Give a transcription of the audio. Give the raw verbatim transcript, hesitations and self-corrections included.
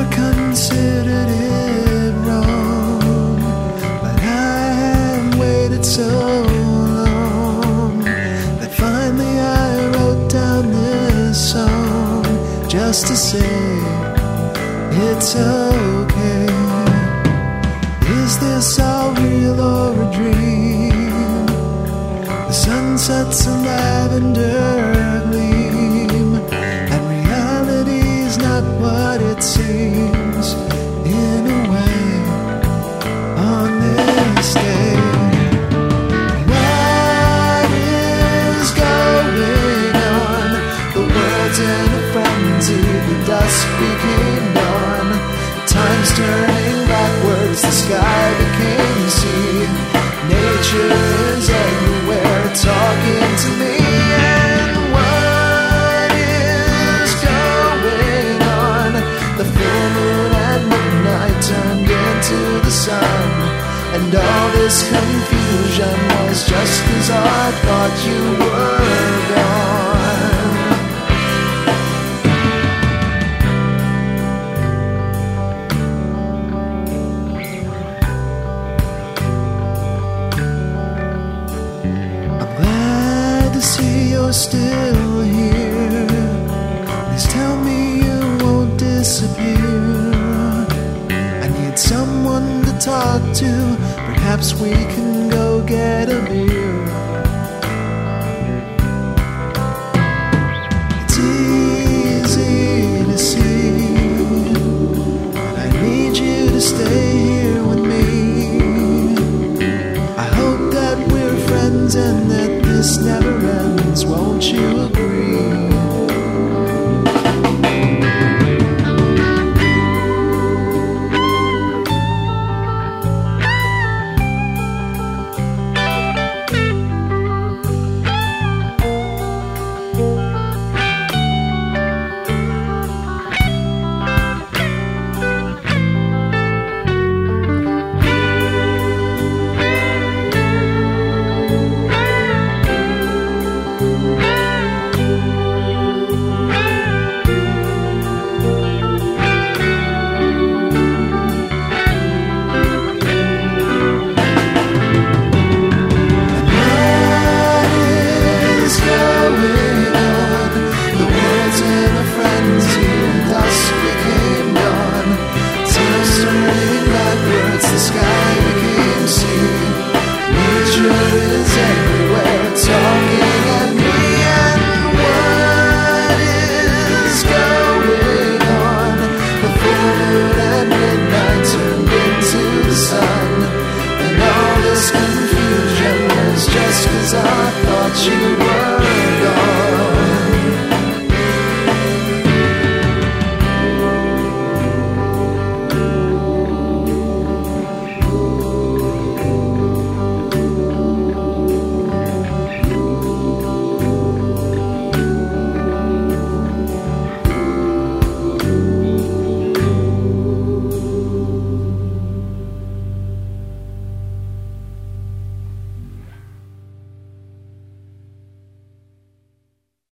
never considered it wrong, but I have waited so long that finally I wrote down this song just to say it's okay. Is this all real or a dream? The sun sets in lavender gleam, and reality's not what it seems in a way on this day. What is going on? The world's in a frenzy, the dusk became dawn. Time's turning backwards, the sky became sea. Nature is everywhere talking to me. And what is going on? The full moon at midnight turned into the sun, and all this confusion was just 'cause I thought you were gone. See, you're still here. Please tell me you won't disappear. I need someone to talk to. Perhaps we can go get a beer.